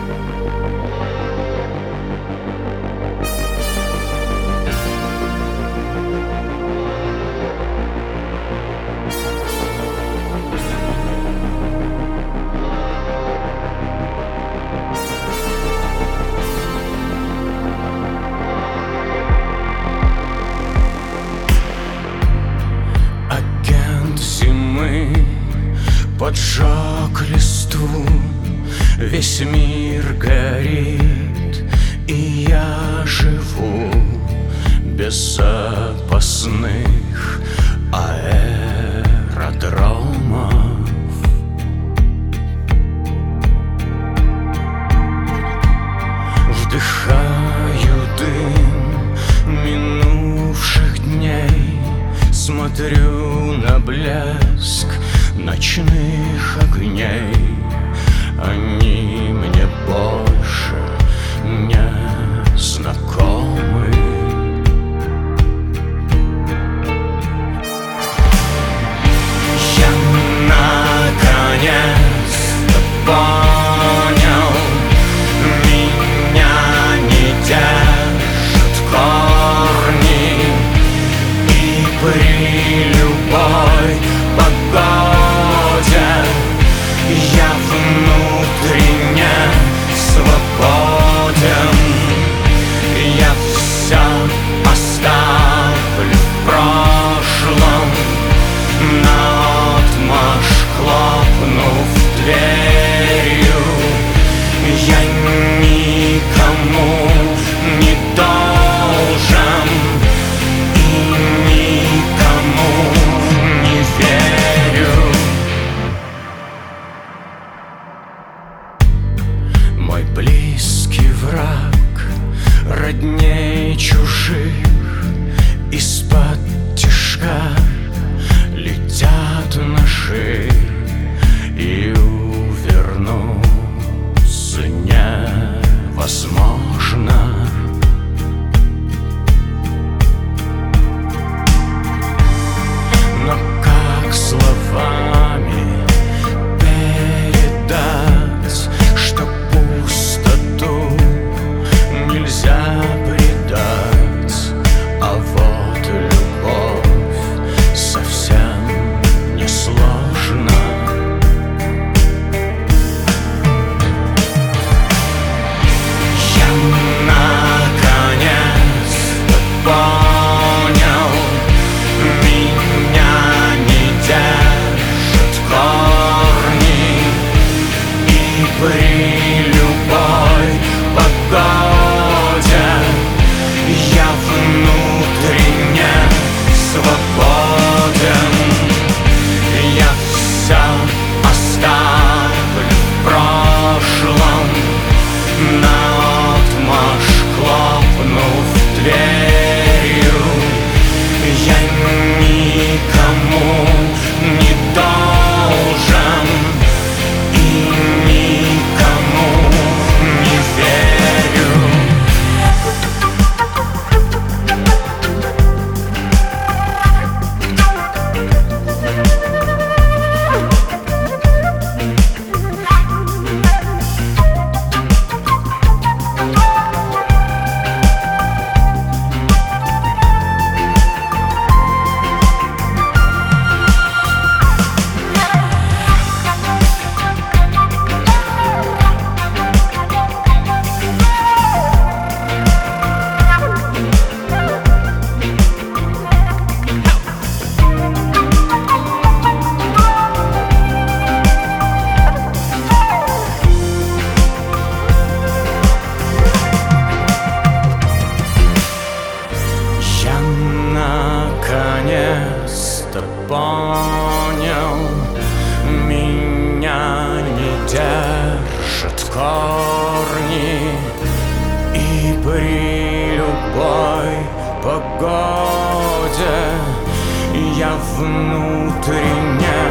Поджег листву, весь мир горит, и я живу без запасных аэродромов. Вдыхаю дым минувших дней, смотрю на блеск ночных огней. Они мне больше не знакомы. Я наконец-то понял, меня не держат корни, и при любой погоде я внутренне свободен. Я все оставлю в прошлом, наотмашь хлопнув дверью. Я никому не должен и никому не верю. Мой близкий враг родней чужих, из-под тишка летят ножи, и увернуться невозможно. Но как словами передать, что пустоту нельзя предать, а вот любовь совсем не сложно. Я наконец-то понял, меня не держат корни, и при любой погоде я внутренне свободен. Я все оставлю в прошлом, наотмашь хлопнув дверью. Я никому не должен и никому не верю. Я наконец-то понял, меня не держат корни, и при любой погоде я внутренне